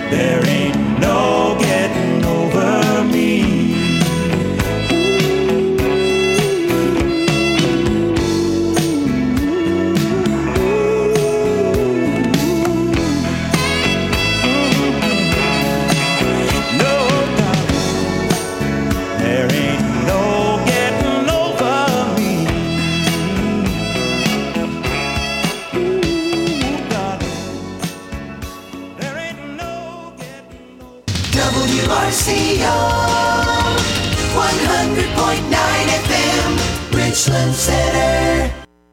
There ain't no getting over me. WRCO 100.9 FM, Richland Center.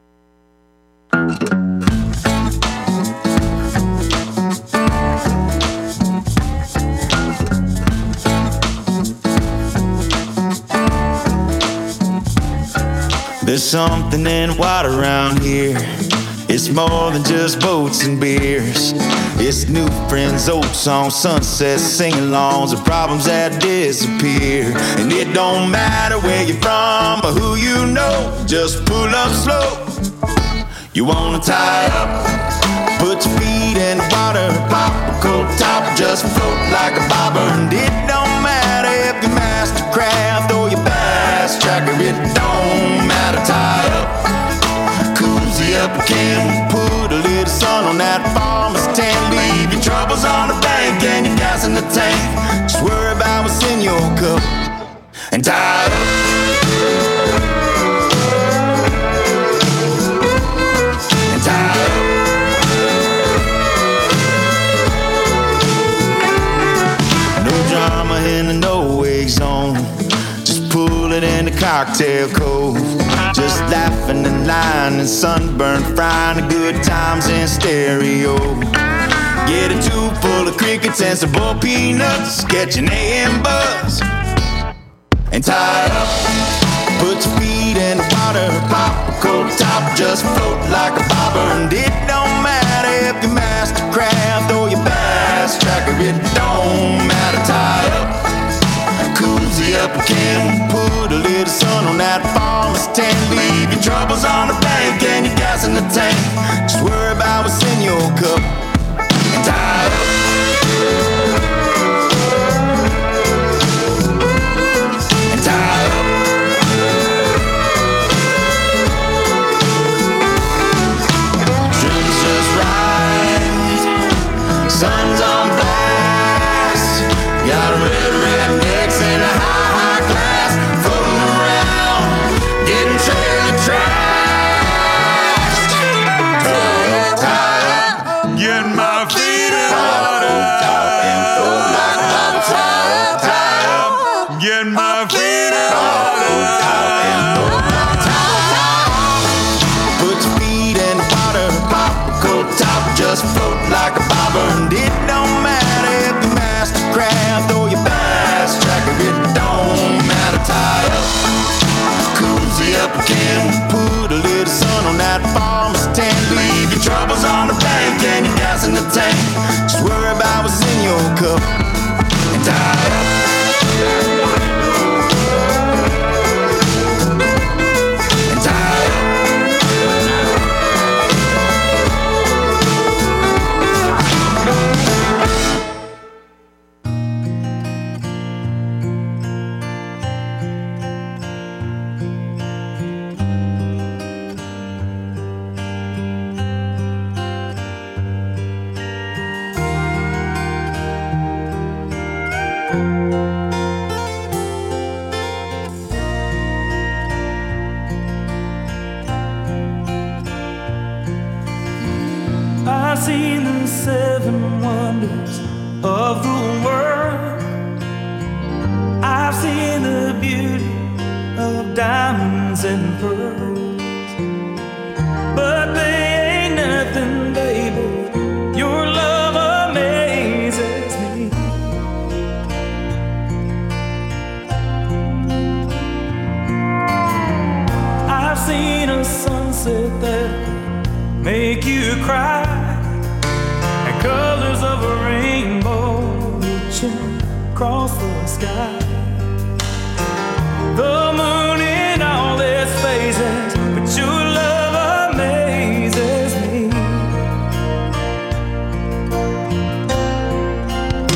There's something in water around here. It's more than just boats and beers. It's new friends, old songs, sunsets, sing-alongs, and problems that disappear. And it don't matter where you're from or who you know, just pull up slow. You wanna tie up, put your feet in the water, pop a cold top, just float like a bobber. And it don't matter if you're mastercraft or your bass tracker, it don't matter, tie up. Cozy up again, put a little sun on that farmer's tan. Leave your troubles on the bank and your gas in the tank. Just worry about what's in your cup and tie up. And tie up. No drama in the no-wake zone. Just pull it in the cocktail cove. Just laughing and lying and sunburn, frying the good times in stereo. Get a tube full of crickets and some boiled peanuts, catch an AM buzz and tie up. Put your feet in the water, pop a cold top, just float like a bobber. And it don't matter if you're mastercraft or your bass tracker, it don't matter, tie up. Cozy up again, put a little sun on that farmer's tan. Leave your troubles on the bank and your gas in the tank. Just worry about what's in your cup and tie up. And tie up. Sugar's just right, sun's on blast. Got a red necks and a high glass, floating around, getting trailer trashed. Tie up, get my feet in water. Tie up, get my feet in water. Put your feet in the water, pop a cold top, just float like a bobber. And it don't matter if you're mastercraft or your bass tracker, it don't matter, tie up. Cozy up again, put a little sun on that farmer's tan. Leave your troubles on the bank and your gas in the tank. Just worry about what's in your cup and tie up. And tie up. I've seen the seven wonders of the world. I've seen the beauty of diamonds and pearls, but they ain't nothing, baby. Your love amazes me. I've seen a sunset that make you cry, and colors of a rainbow reaching across the sky. The moon in all its phases, but your love amazes me.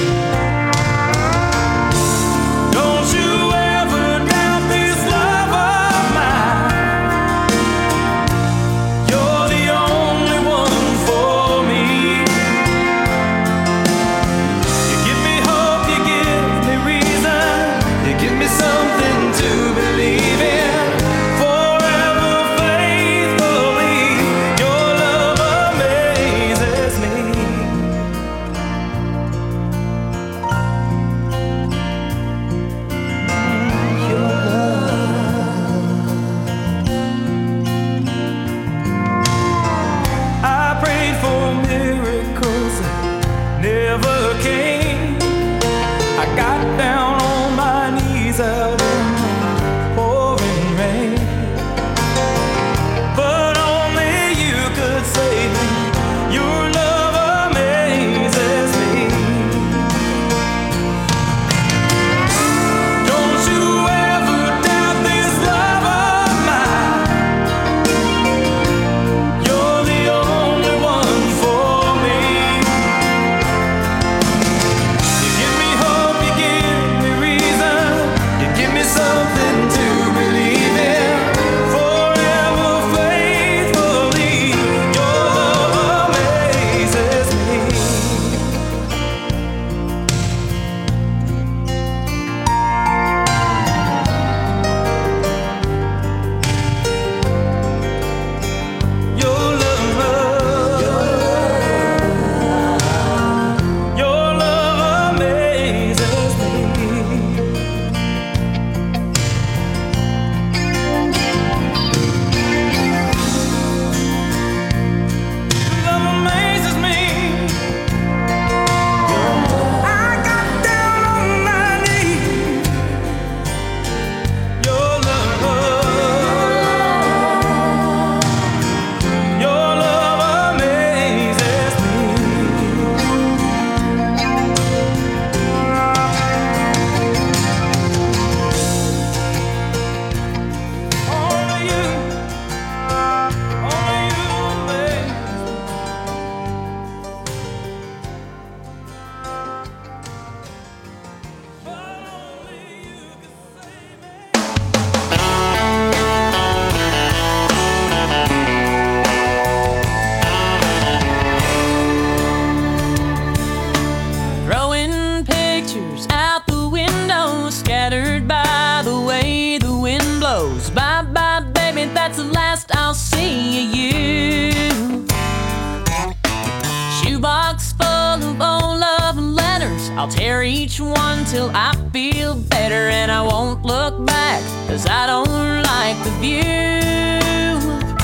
I'll tear each one till I feel better, and I won't look back, 'cause I don't like the view.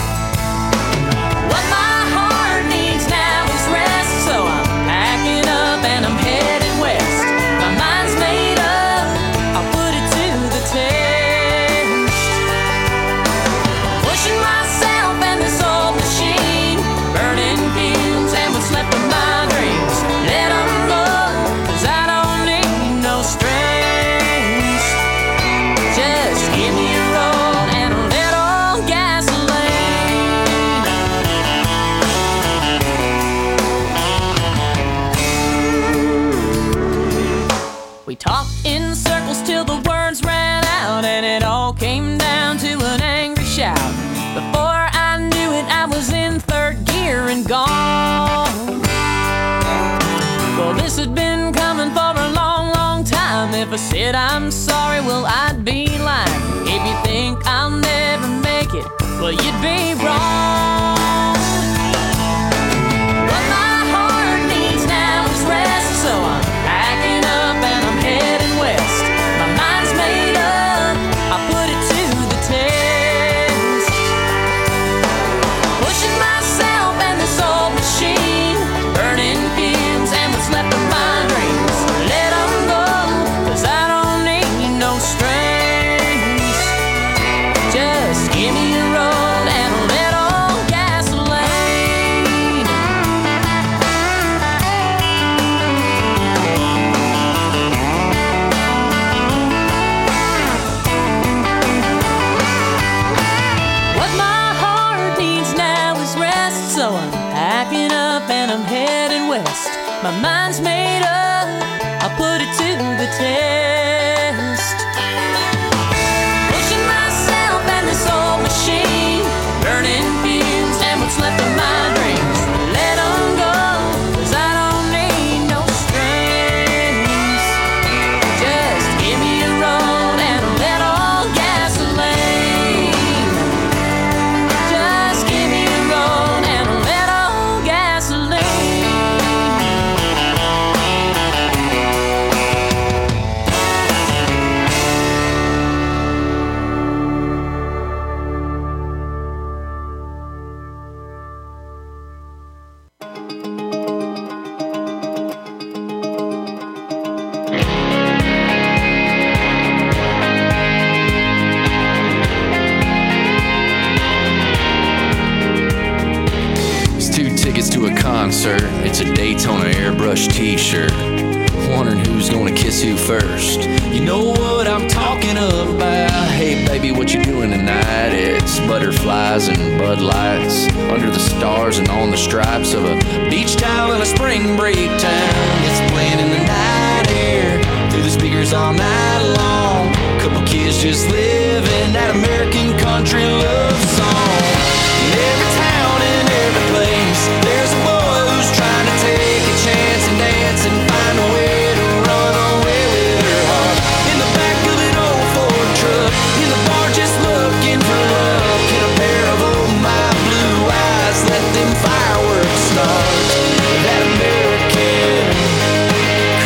What my heart needs now is rest, so I'm packing up and I'm headed west. My mind's made up, I'll put it to the test. Pushing myself and this old machine, burning fumes and what's left of my dreams. Let them go, 'cause I don't need no strings. Just give me a roll and a little gasoline. We talked in circles till the words ran out, and it all came down to an angry shout. Before I knew it, I was in third gear and gone. Well, this had been coming for a long, long time. If I said I'm sorry, well, I'd be lying. If you think I'll never make it, well, you'd be wrong. What my heart needs now is rest, so I'm packing up and I'm heading west. My mind's made up, I put it to the test. Pushing myself and this old machine, burning fumes and what's left of my dreams. Let them go, 'cause I don't need no strings. Just give me a roll and a little gasoline. What my heart needs now is rest, so I'm packing up and I'm heading west. My mind's made up, I'll put it to the test. Pushing myself and this old machine, burning fumes and what's left of my dreams. Let them go, 'cause I don't need no strings. Just give me a roll and a little gasoline. Just give me a roll and a little gasoline. It's 2 tickets to a concert. It's a Daytona airbrush t-shirt. Wondering who's gonna kiss who first. You know what I'm talking about. Hey baby, what you doing tonight? It's butterflies and Bud Lights under the stars and on the stripes of a beach towel in a spring break town. It's playing in the night air through the speakers all night long. Couple kids just living that American country love song. In every town and every place, there's a boy who's trying to take a chance and dance and find a way to run away with her heart. In the back of an old Ford truck, in the bar just looking for love. Can a pair of oh my blue eyes let them fireworks start? That American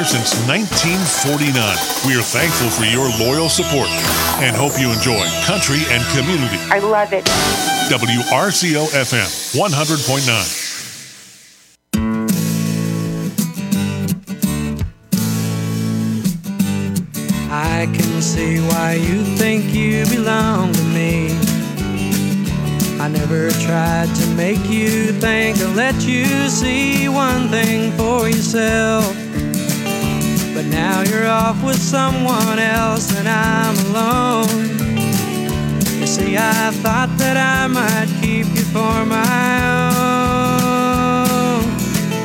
since 1949. We are thankful for your loyal support and hope you enjoy country and community. I love it. WRCO FM 100.9. I can see why you think you belong to me. I never tried to make you think or let you see one thing for yourself. But now you're off with someone else and I'm alone. You see, I thought that I might keep you for my own.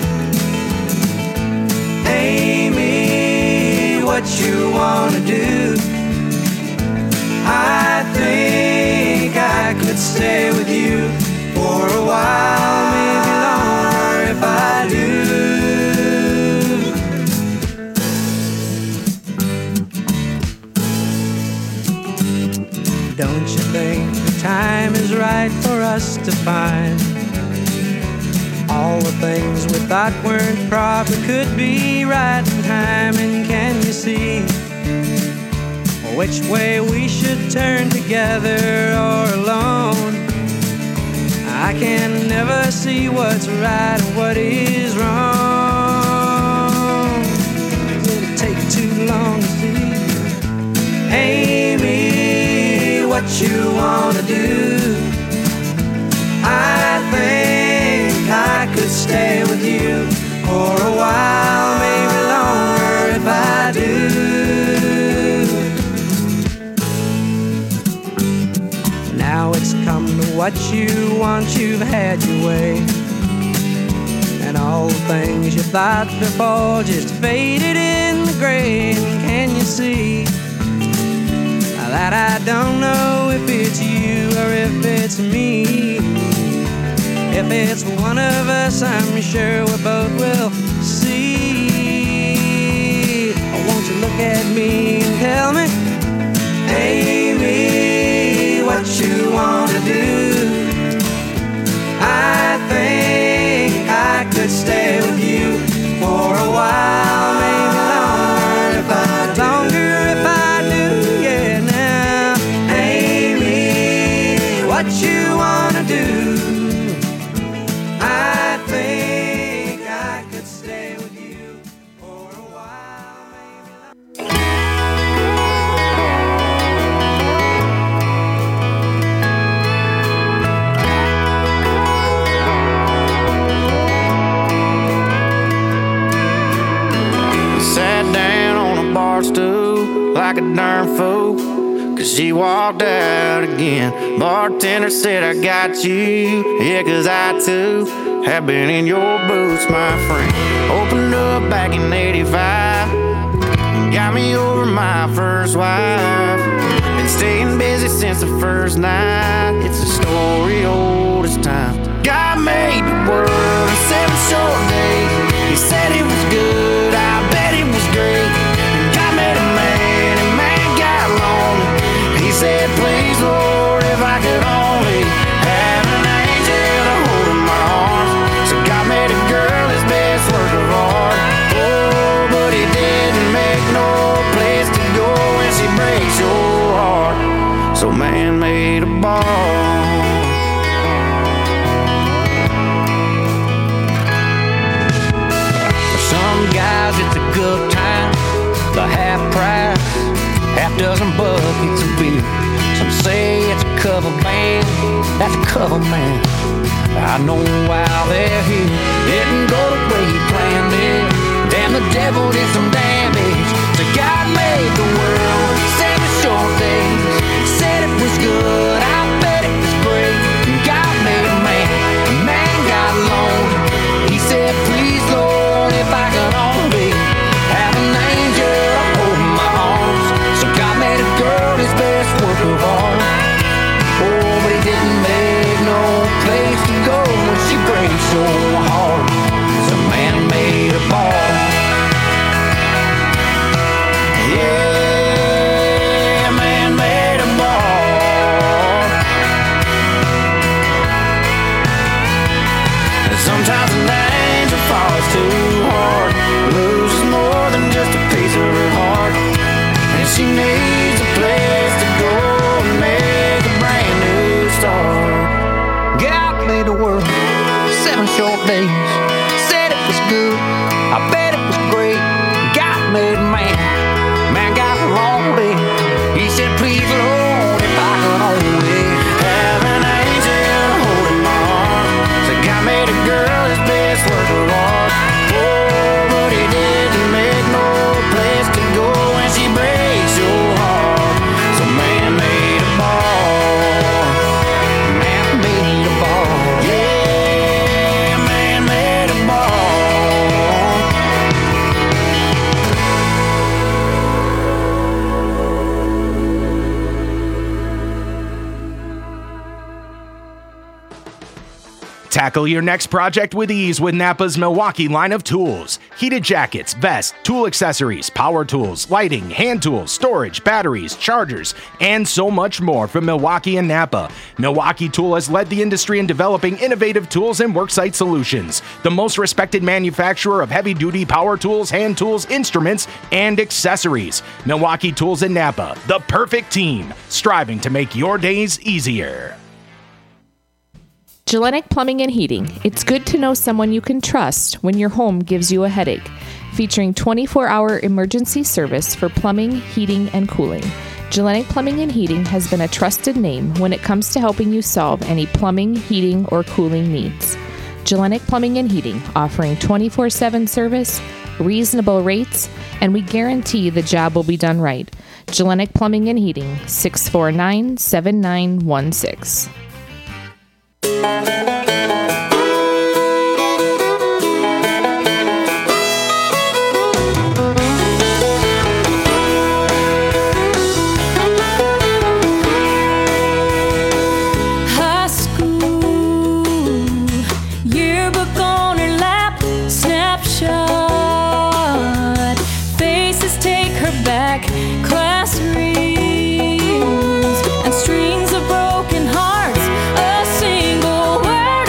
Amy, what you wanna do? I think I could stay with you for a while, maybe longer if I do. Don't you think the time is right for us to find all the things we thought weren't proper could be right in time? And can you see which way we should turn, together or alone? I can never see what's right and what is wrong. It'll take too long to see. Amy, what you wanna do? I think I could stay with you for a while, maybe longer if I do. Now it's come to what you want, you've had your way, and all the things you thought before just faded in the gray. And can you see that I don't know if it's you or if it's me? If it's one of us, I'm sure we both will see. Won't you look at me and tell me, Amy, what you wanna do? I think I could stay with you for a while, maybe longer if I do. Yeah, now, Amy, what you wanna do? I think I could stay with you for a while, maybe longer. Sat down on a bar stool like a darn fool, 'cause she walked out again. Bartender said, I got you, yeah, 'cause I too have been in your boots, my friend. Opened up back in 85, got me over my first wife. Been staying busy since the first night, it's a story old as time. God made the world in 7 short days. He said it was good, I bet it was great. And God made a man, and man got lonely. He said, please, Lord, if I could only have an angel to hold in my arms. So God made a girl his best work of art. Oh, but he didn't make no place to go when she breaks your heart. So man made a ball. Some guys, it's a good time, the half price, half dozen buckets of beer. Some say it's a cover band, that's a cover man. I know while they're here, didn't go the way you planned it. Damn, the devil did some damage. So God made the world 7 short days. Said it was good, I bet it was great. And God made a man got lonely. He said, please, Lord, if I could only have an angel to hold in my arms. So God made a girl his best work of art. Oh, but he didn't make no place to go when she breaks your heart. So man made a ball. Yeah, man made a ball. she needs a place to go and make a brand new start. God made the world 7 short days. Said it was good, I bet it was great. God made man, man got lonely. He said, please Lord, if I could only have an angel holding my arm. So God made a girl his best work of art. Oh, but he didn't make no place to go when she breaks your heart. So man made a bar. Man made a bar. Yeah, man made a bar. Tackle your next project with ease with Napa's Milwaukee line of tools. Heated jackets, vests, tool accessories, power tools, lighting, hand tools, storage, batteries, chargers, and so much more from Milwaukee and Napa. Milwaukee Tool has led the industry in developing innovative tools and worksite solutions. The most respected manufacturer of heavy-duty power tools, hand tools, instruments, and accessories. Milwaukee Tools and Napa, the perfect team, striving to make your days easier. Gellenic Plumbing and Heating. It's good to know someone you can trust when your home gives you a headache. Featuring 24-hour emergency service for plumbing, heating, and cooling. Gellenic Plumbing and Heating has been a trusted name when it comes to helping you solve any plumbing, heating, or cooling needs. Gellenic Plumbing and Heating, offering 24/7 service, reasonable rates, and we guarantee the job will be done right. Gellenic Plumbing and Heating, 649-7916. High school yearbook on her lap, snapshot. Faces take her back, class reels and strings of broken hearts. A single word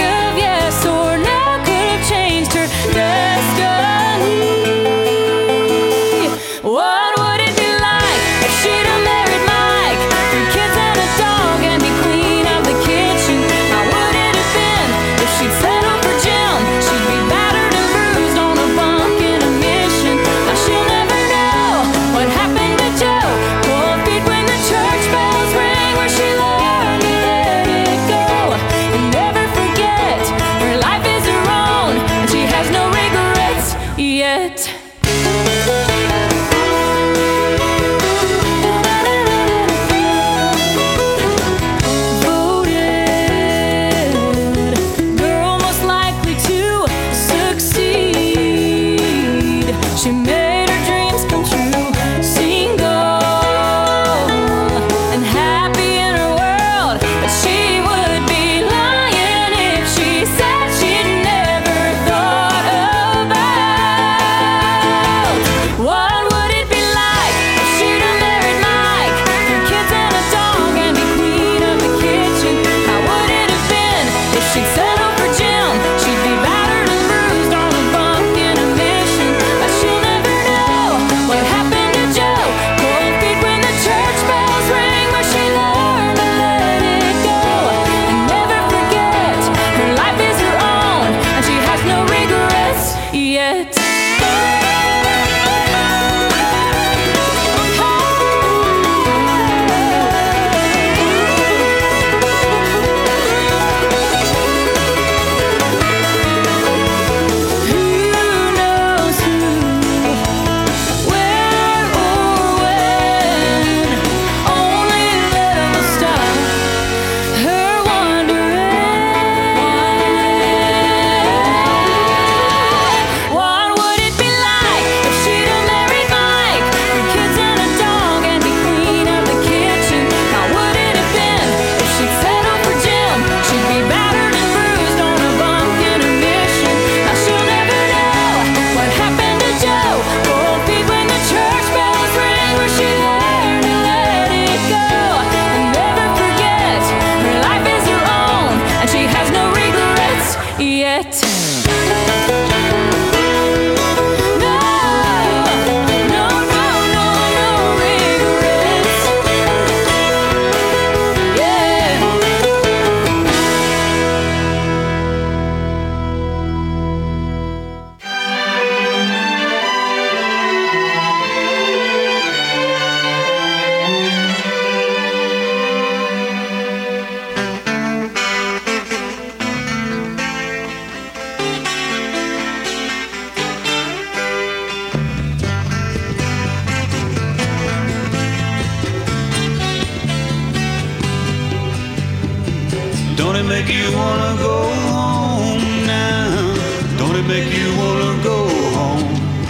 it make you wanna go home now? Don't it make you wanna go home?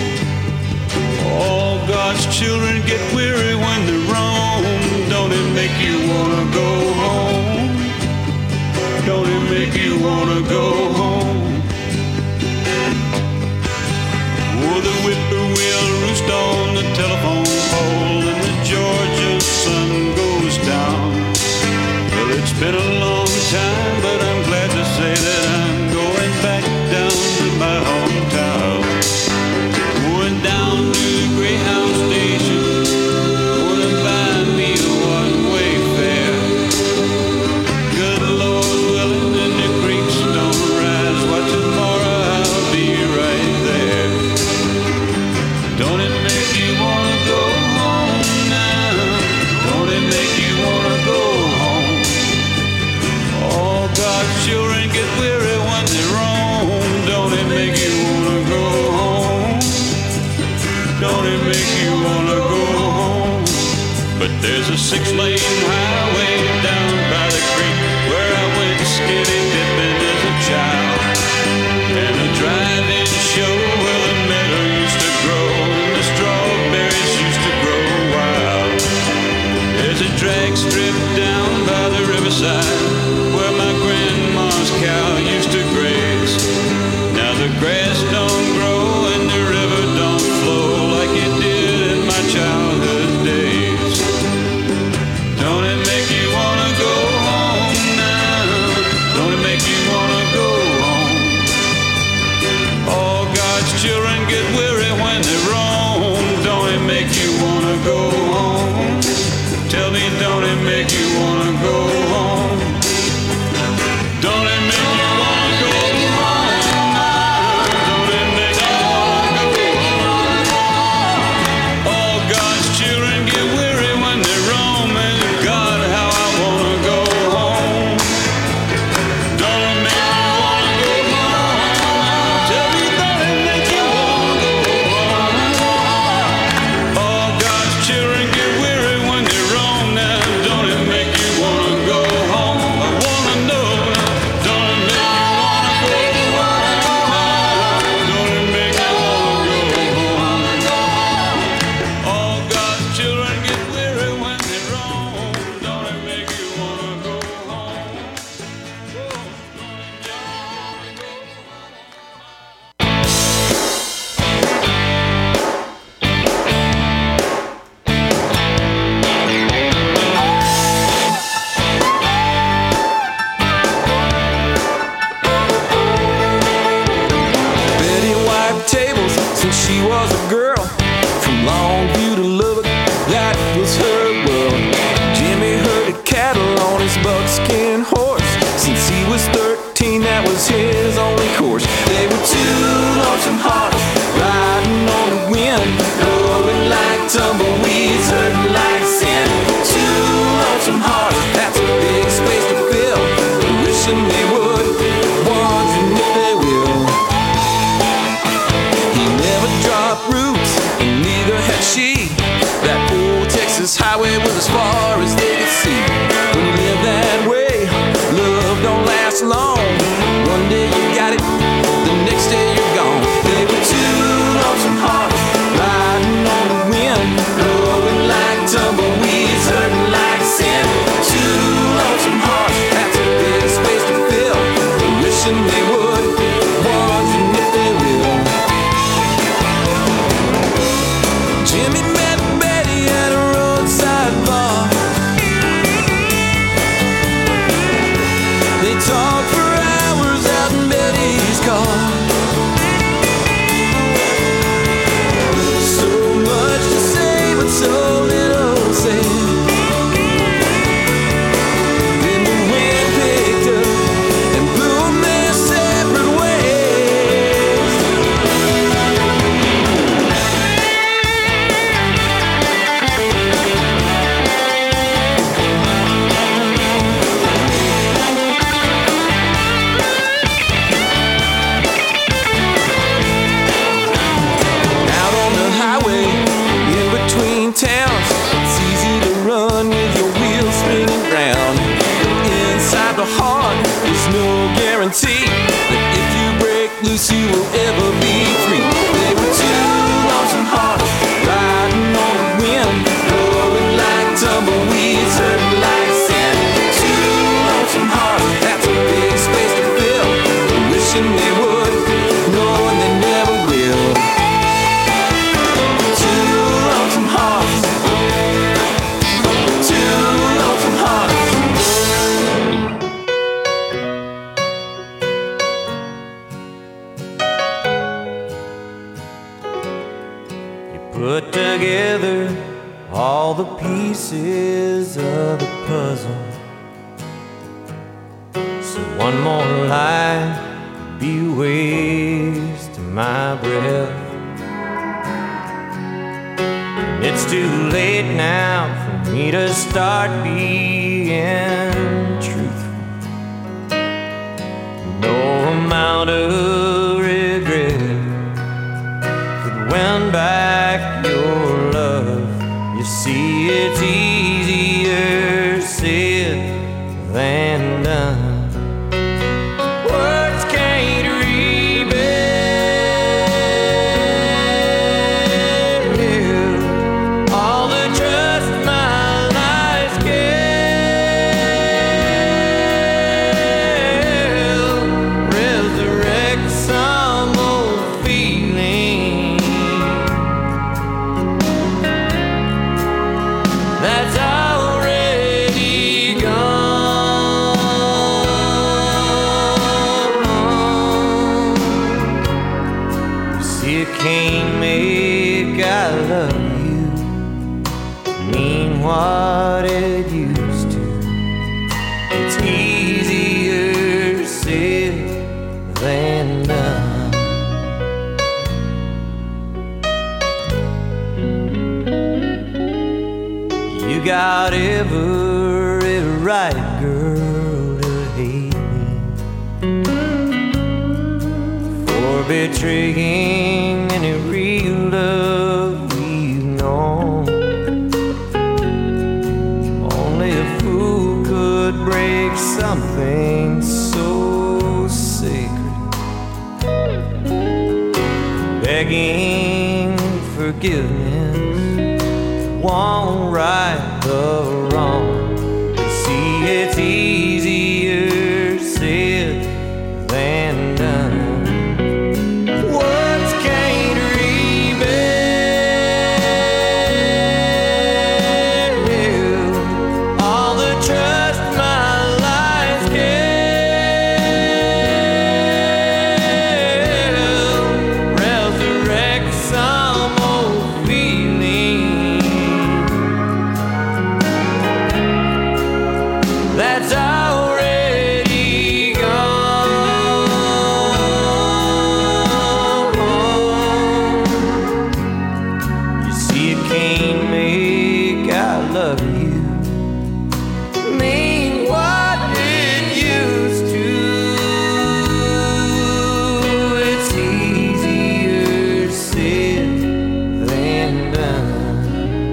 All God's children get weary when they roam. Don't it make you wanna go home? Don't it make you wanna go home? Oh, the whippoorwill roost on the telephone pole and the Georgia sun goes down. Well, it's been a long time, but I'm glad to say that I'm going back down to my hometown. Going down to the Greyhound station, gonna buy me a one-way fare. Good Lord's willing and the creeks don't rise. What tomorrow I'll be right there. Don't it make you wanna go home now? Don't it make you wanna go home? All God's children get weary when they roam. Don't it make you wanna go home? Don't it make you wanna go home? But there's a 6-lane highway down by the creek where I went skinny dipping as a child. And a drive-in show where the meadow used to grow and the strawberries used to grow wild. There's a drag strip down by the riverside where my grandma's cow used to graze. Now the grass don't grow and the river don't flow like it did in my childhood days. Don't it make you wanna go home now? Don't it make you wanna go home? All God's children get weary when they roam. Don't it make you wanna go home? Tell me, don't it make you wanna go home? Don't it make you wanna go home? Don't it make you wanna go home? All God's children get weary when they roam, and God, how I wanna go home. Don't it make you wanna go home? Tell me, don't it make you wanna go home? All God's children get weary when they roam now. Don't it make you wanna go home? I wanna know. Don't it make you wanna go home? Don't it make you wanna go home? All God's children get weary when they roam. Don't it make you wanna go home? Betty wiped tables since she was a girl. From Longview to Lubbock, that was her world. Jimmy herded cattle on his buckskin horse. Since he was 13, that was his only course. They were two lonesome hearts riding on the wind, blowing like tumbleweeds, hurting like sin. Two lonesome hearts, that's a big space to fill. Wishing they would, wondering if they will. He never dropped roots, and neither had she. That old Texas highway was as far as they could see. When you live that way, love don't last long. One day you got it, the next day you're gone. They were two lonesome hearts riding on the wind, blowing like tumbleweeds, hurting like sin. Two lonesome hearts, that's a big space to fill. Wishing they would, wondering if they will. Jimmy met Betty at a roadside bar. They talked for hours out in Betty's car. So much to say, but so little said. Then the wind picked up and blew 'em their separate ways. There's no guarantee that if you break loose you will ever be free. They were two lonesome hearts riding on the wind, blowing like tumbleweeds, hurting like sin. Two lonesome hearts, that's a big space to fill, wishing they would, knowing they never will. Two lonesome hearts, two lonesome hearts. Put together all the pieces of the puzzle, so one more lie be a waste of my breath. And it's too late now for me to start being truthful. No amount of regret could win back your love. You see, it's easier said than done. Words can't rebuild all the trust my life's given. Resurrect some old feeling that's already gone. You see, it can't make I love you mean what it used to. It's easier said than done. You got every right, girl, to hate me for betraying any real love we've known. Only a fool could break something so sacred, begging forgiveness won't right the wrong. You see, it's easier said than done. Words can't rebuild all the trust my life's given. Resurrect some old feeling that's already gone. You see, it can't make I love you mean what it used to. It's easier said than done.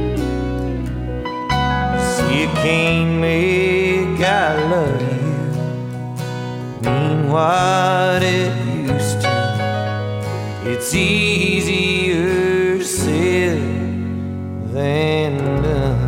See, it can't make I love you mean what it used to. It's easier said than done.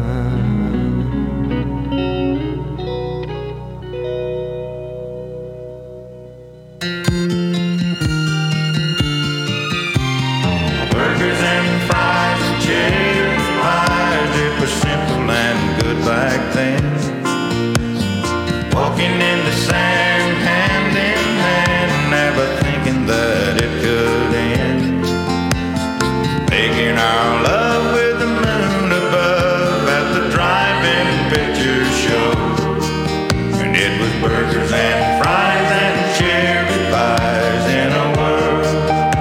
Burgers and fries and cheddar pies, it was simple and good back then. Walking in the sand, hand in hand, never thinking that it could end. Making our love with the moon above at the drive-in picture show. And it was burgers and fries and cherry pies in a world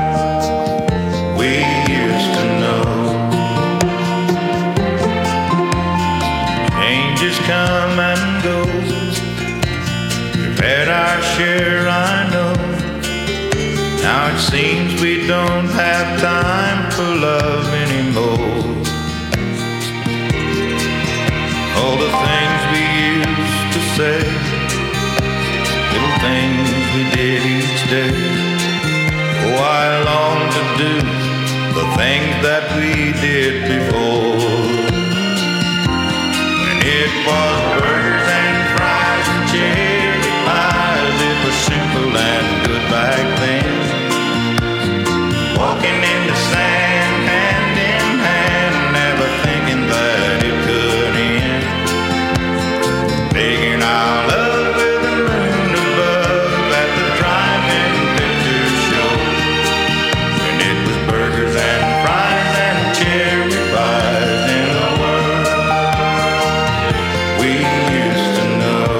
we used to know. Changes come and go. We've had our share, I know. Now it seems we don't have time for love anymore. All the things we used to say, little things we did each day. Oh, I long to do the things that we did before. When it was burgers and fries and cherry pies, it was simple and good back then. Walking in the sand, hand in hand, never thinking that it could end. Making our love with the moon above at the drive-in picture show. And it was burgers and fries and cherry pies in a world we used to know.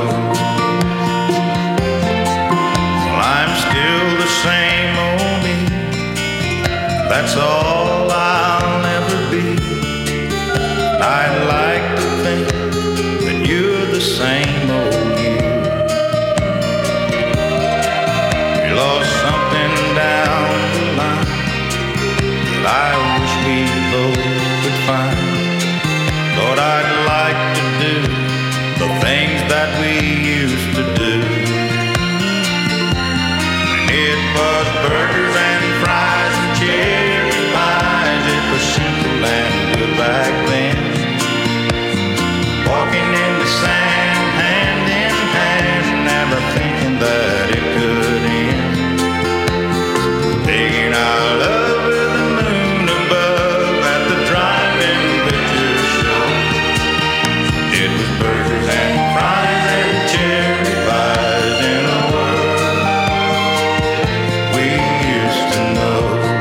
Well, I'm still the same old me. That's all I'll ever be. I'd like to think that you're the same old you. You lost something down the line that I wish we both could find. Lord, I'd like to do the things that we used to do. When it was burgers and fries and cherry pies, it was simple and good back then. Walking in the sand, hand in hand, never thinking that it could end. Taking our love with the moon above at the drive-in picture show. It was burgers and fries and cherry pies in a world we used to know.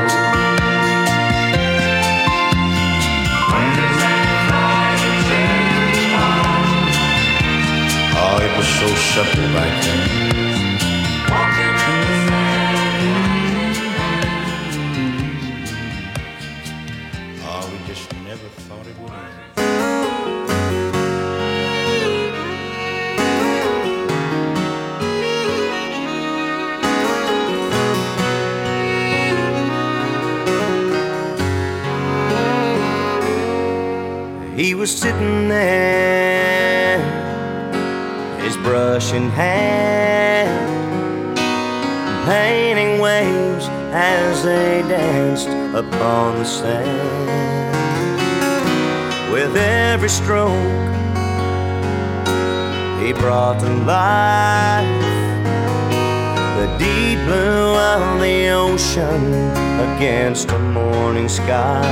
Oh, it was so simple back then. Oh, we just never thought it would end. He was sitting there, his brush in hand, painting waves as they danced upon the sand. With every stroke he brought to life the deep blue of the ocean against the morning sky.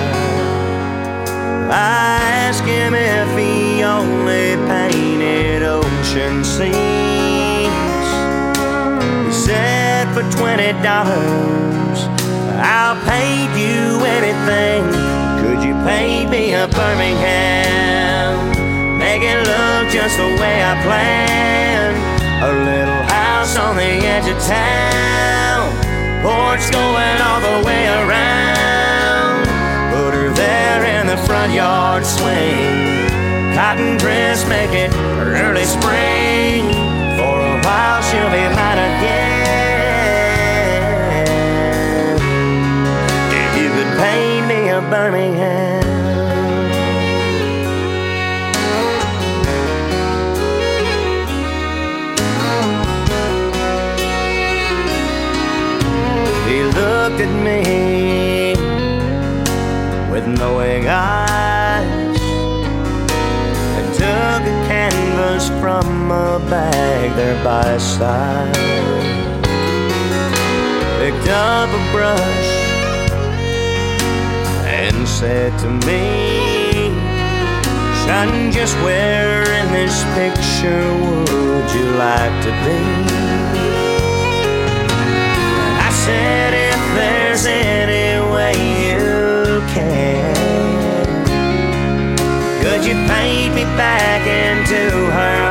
I asked him if he only painted ocean scenes. He said, for $20 I'll paint you anything. Could you paint me a Birmingham? Make it look just the way I planned. A little house on the edge of town, porch going all the way around. Put her there in the front yard swing. Cotton dress, make it early spring. For a while she'll be mine again. If you could paint me a Birmingham. He looked at me with knowing eyes and took a canvas from a bag there by his side. Picked up a brush and said to me, son, just where in this picture would you like to be? And I said, if there's any way you can, could you paint me back into her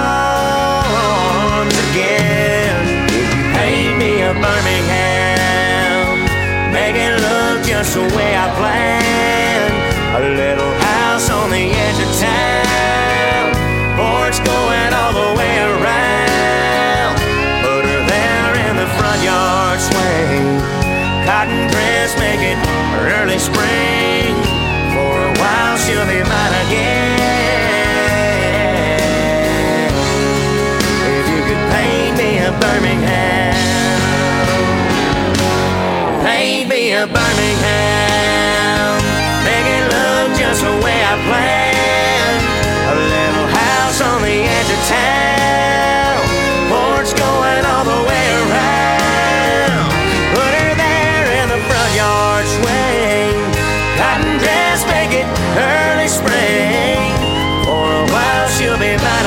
arms again? Could you paint me a Birmingham? Make it look just the way I planned. A little house on the edge of town, porch going all the way around. Put her there in the front yard swing. Cotton dress, make it early spring. For a while she'll be mine again. If you could paint me a Birmingham. a Birmingham, making love just the way I planned. A little house on the edge of town, porch going all the way around. Put her there in the front yard swing, cotton dress, make it early spring. For a while she'll be mine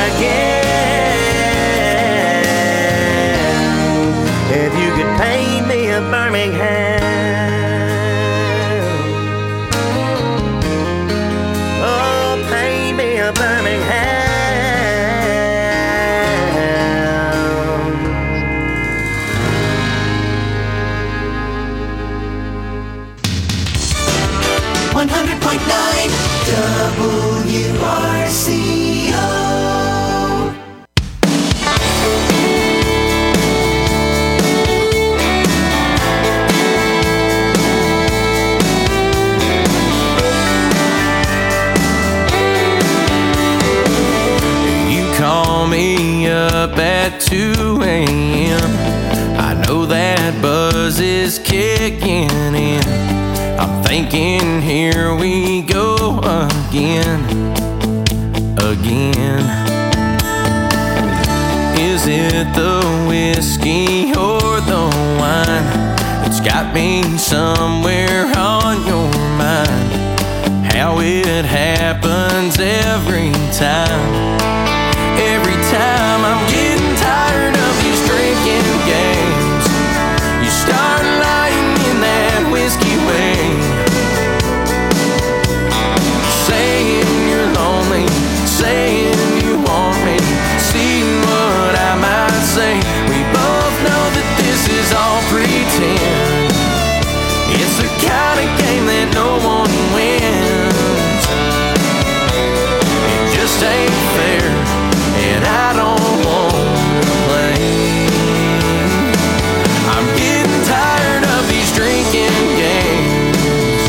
again. If you could paint me a Birmingham, oh, paint me a Birmingham. 100.9 WRCO. You call me up at 2 a.m. I know that buzz is kicking in. I'm thinking, here we go again. Is it the whiskey or the wine that's got me somewhere on your mind? How it happens every time. Every time I'm getting tired of these drinking games. You start lying in that whiskey way, saying you're lonely, saying you want me, see what I might say. We both know that this is all pretend. It's the kind of game that no one wins. It just ain't fair, and I don't want to play. I'm getting tired of these drinking games.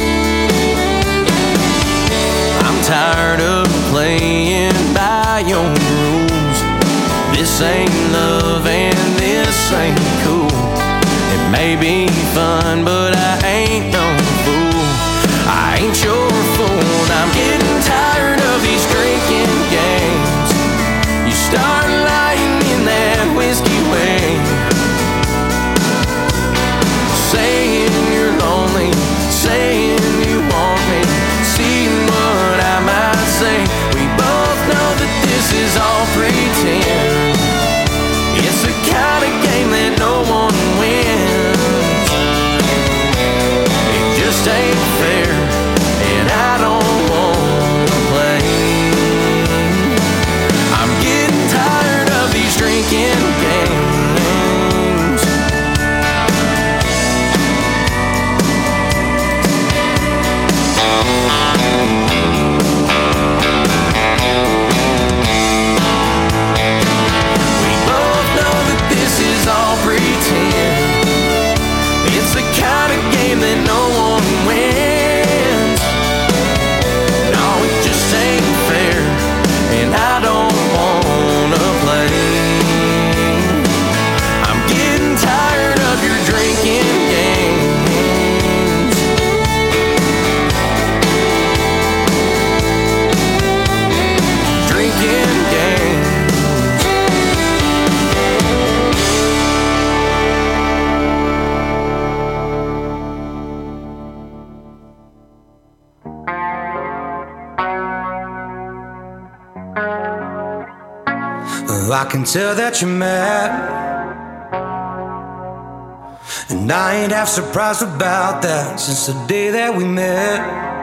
I'm tired of playing by your rules. This ain't love and this ain't cool. It may be fun, but I ain't no fool. I ain't your fool. I'm getting tired of these drinking games. You start lying in that whiskey way, saying you're lonely, saying you want me, see what I might say. We both know that this is all pretend. It's the kind of game that no one wins. It just ain't fair, and I don't want to play. I'm getting tired of these drinking games. We both know that this is all pretend. It's the kind of game that no one wins. No, it just ain't fair, and I don't wanna play. I'm getting tired of your drinking games. Drinking games. I can tell that you're mad, and I ain't half surprised about that. Since the day that we met,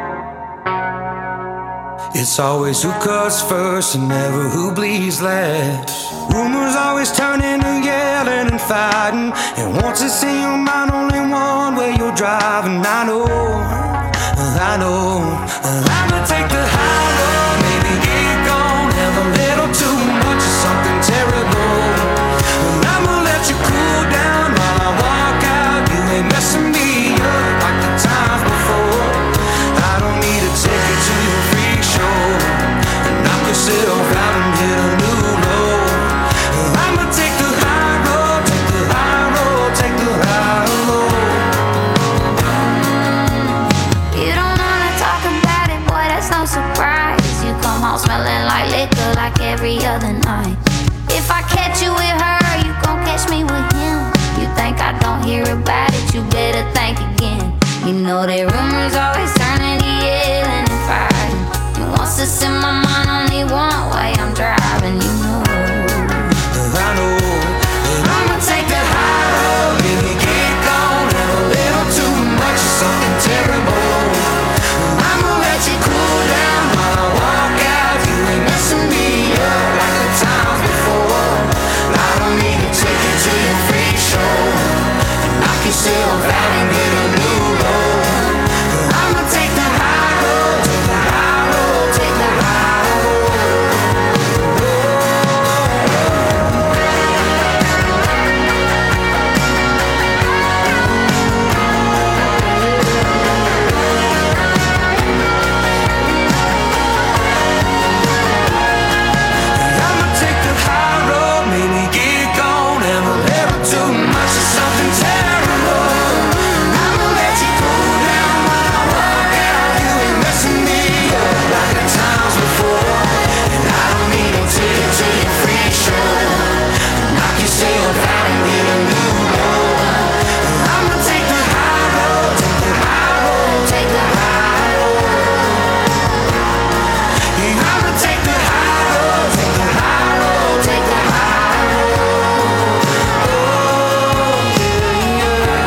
it's always who cuts first and never who bleeds last. Rumors always turning to yelling and fighting, and once it's in your mind, only one way you're driving. I know I'ma take the high road, maybe get gone, have a little too much of something terrible. And I'ma let you cool down while I walk out. You ain't messing me up like the times before. I don't need to take you to your freak show and knock yourself out and hit a new low. I'ma take the high road, take the high road, take the high road. other night. If I catch you with her, you gon' catch me with him. You think I don't hear about it, you better think again. You know that rumors always turning to yelling and fighting. He wants to send my mind only one way, I'm driving, you know. I know that I'ma take that high road, maybe get gone, have a little too much of something terrible. I'ma let you cool down while I walk out. You ain't messing me up like the times before. I don't need to take you to your freak show, knock yourself out and get a new road. I'ma take the high road, take the high road, take the high road. I'ma take the high road, maybe get gone, have a little too much of something terrible. I'ma let you cool down when I walk out. You ain't messing me up like the times before. And I don't need to take you to your freak show, knock yourself out and get a new road. I'ma take the high road, take the high road, take the high road. Yeah, I'ma take the high road, take the high road, take the high road. Oh, yeah,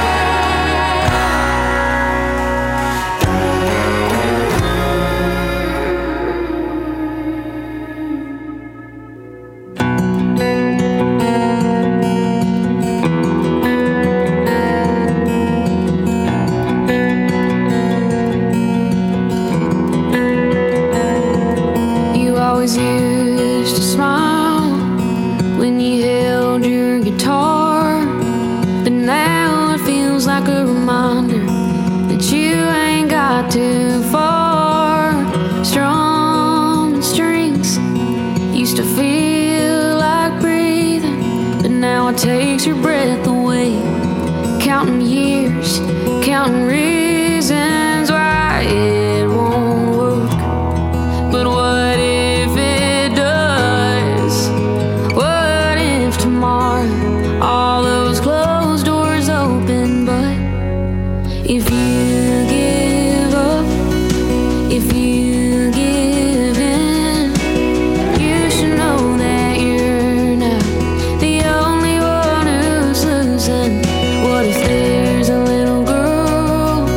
You always used to smile when you held your guitar, but now it feels like a reminder that you ain't got too far. Strumming strings used to feel like breathing, but now it takes your breath away. Counting years, counting reasons why it won't work. But what if it does? What if tomorrow all those closed doors open? But if you give up, if you give in, you should know that you're not the only one who's losing. What if there's a little girl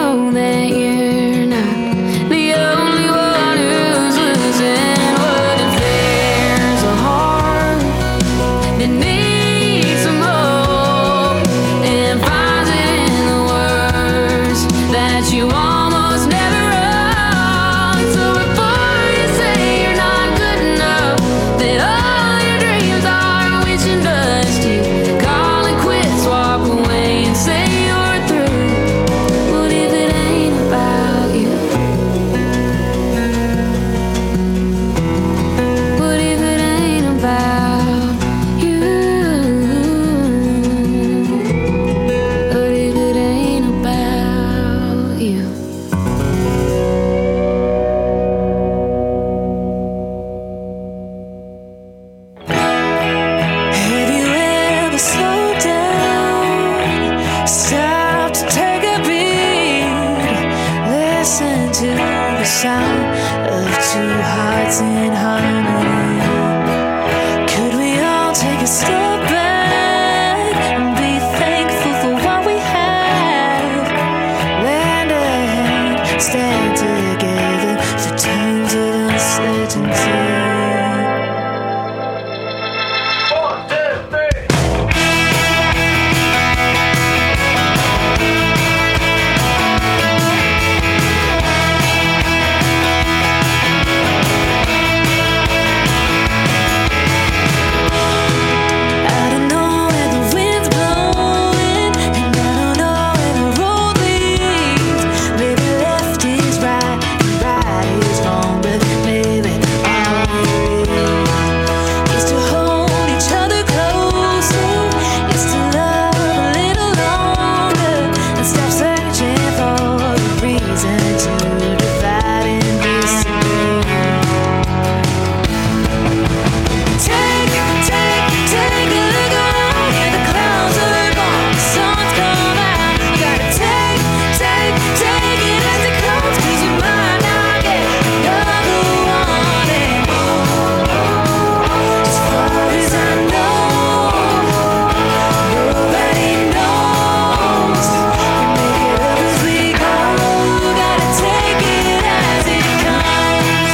know that you're not the only one who's losing. What if there's a heart that needs some hope and finds it in the words that you almost never wrote? So before you say you're not good enough, that all your dreams are wishing dust, you call it quits, walk away and say you're through. What if it ain't about you? What if it ain't about you? What if it ain't about you? Have you ever slowed down, stopped to take a beat, listen to the sound of two hearts in harmony? Could we all take a step back and be thankful for what we have? Lend a hand, stand together through times of uncertainty. I don't know where the wind's blowing, and I don't know where the road leads. Maybe left is right and right is wrong, but maybe all we need is to hold each other closer, is to love a little longer, and stop searching for a reason to divide and disagree. Take a look around, yeah, the clouds are gone, the sun's come out. Gotta take it as it comes, 'cause we might not get another one. And as far as I know, nobody knows. We make it up as we go. Gotta take it as it comes.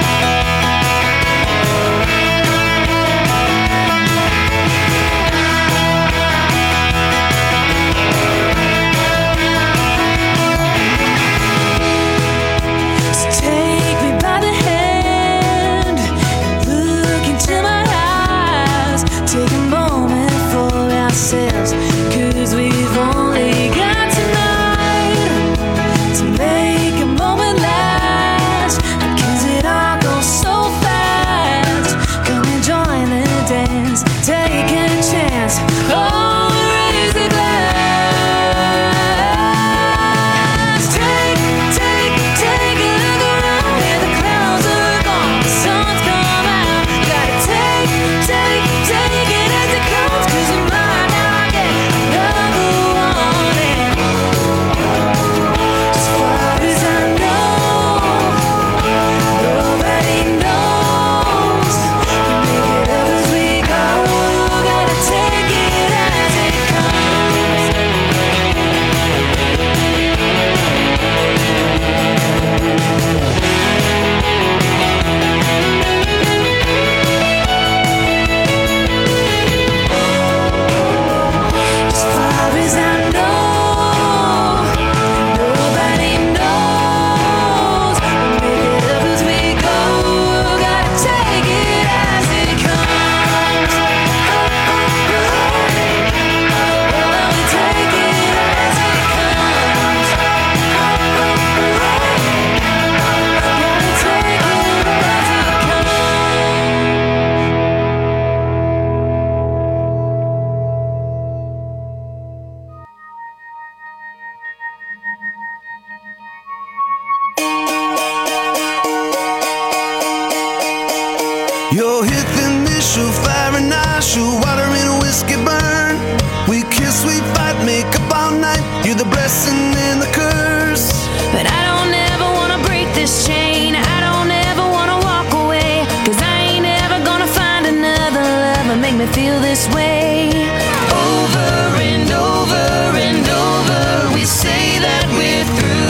So take me by the hand, look into my eyes, take a moment for ourselves, 'cause we've only got tonight to make a moment last, because it all goes so fast. Come and join the dance, take a chance, oh, raise the glass. Take a look around, yeah, the clouds are gone, the sun's come out. Gotta take it as it comes, 'cause we might not get another one. And as far as I know, nobody knows. We make it up as we go. Gotta take it as it comes. As far as I know, nobody knows. We make it up as we go. Gotta take it as it comes. Oh, we take it as it comes. Gotta take it as it You'll hit the initial fire and I shall water in a whiskey burn. We kiss, we fight, make up all night. You're the blessing and the curse. But I don't ever wanna break this chain. I don't ever wanna walk away, 'cause I ain't ever gonna find another love and make me feel this way. Over and over and over, we say that we're through.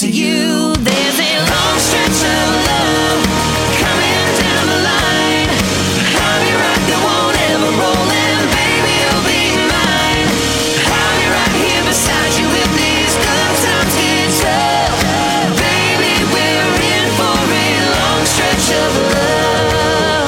to you. There's a long stretch of love coming down the line. I'll be right there, won't ever roll, and baby, you'll be mine. I'll be right here beside you if these good times get tough. Baby, we're in for a long stretch of love.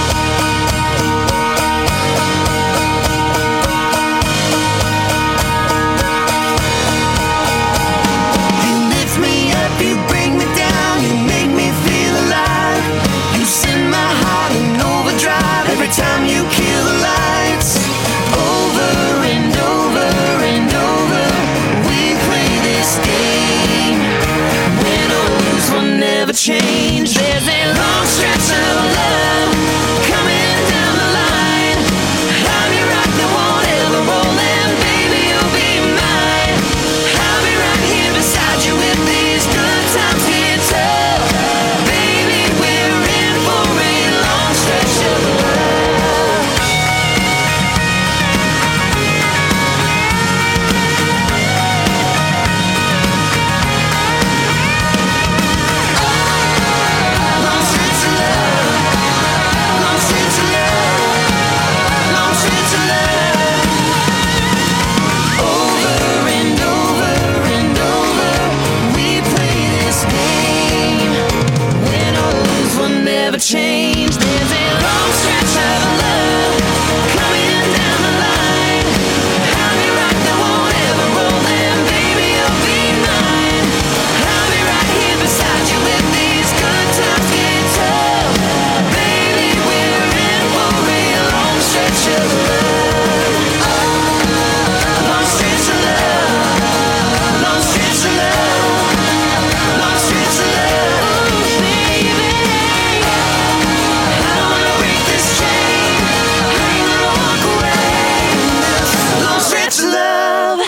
You lift me up, you bring me down, you make me feel alive. You send my heart in overdrive every time you kill the lights. Over and over and over, we play this game. Win or lose will never change. There's a long stretch of love coming down the line. I'll be right there, won't ever roll, and baby, you'll be mine. I'll be right here beside you if these good times get tough. Baby, we're in for a long stretch of love. Long stretch of love. Long stretch of love. Long stretch of love. Over and over and over, we play this game. Win or lose will never change. There's a long stretch of love coming down the line. I'll be right there, won't ever roll, and baby, you'll be mine. I'll be right here beside you if these good times get tough. Baby, we're in for a long stretch of love. Long stretch of love. Long stretch of love. Long stretch of love. Baby, I don't wanna break this chain. I ain't gonna walk away. Long stretch of love.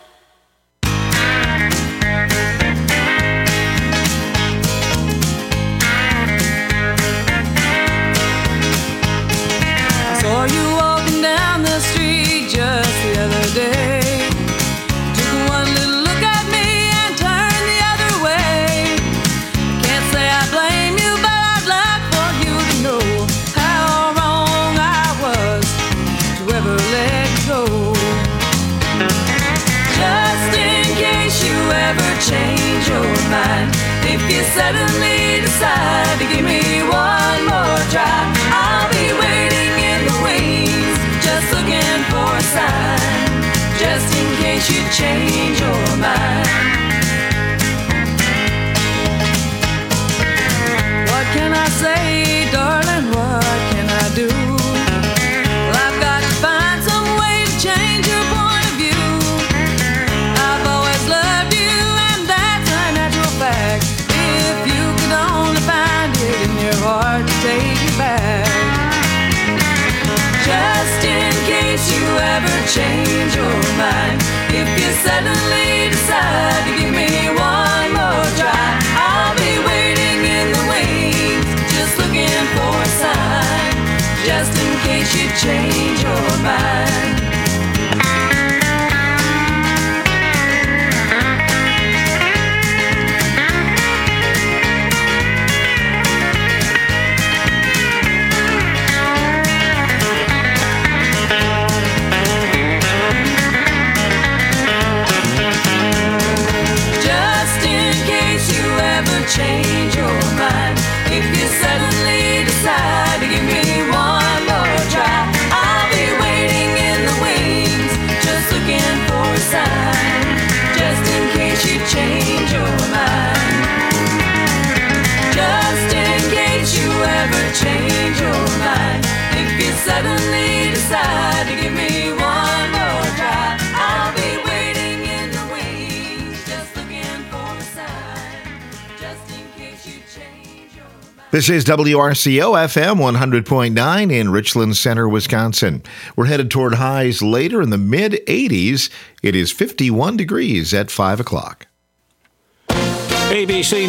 I saw you walking down the street just the other day. Took one little look at me and turned the other way. Can't say I blame you, but I'd like for you to know how wrong I was to ever let you go. Just in case you ever change your mind, if you suddenly decide to give me one more try, I'll be waiting in the wings, just looking for a sign, just in case you change your mind. What can I say, darling? What can I do? Well, I've got to find some way to change your point of view. I've always loved you, and that's a natural fact. If you could only find it in your heart to take you back. Just in case you ever change your mind, if you suddenly decide to give me one more try, I'll be waiting in the wings, just looking for a sign, just in case you change your mind. Just in case you ever change your mind, if you suddenly decide to give me one more try, I'll be waiting in the wings, just looking for a sign, just in case you change your mind. Just in case you ever change your mind, if you suddenly decide to give me one more try, I'll be waiting in the wings, just looking for a sign, just in case you change your mind. This is WRCO FM 100.9 in Richland Center, Wisconsin. We're headed toward highs later in the mid-80s. It is 51 degrees at 5 o'clock. ABC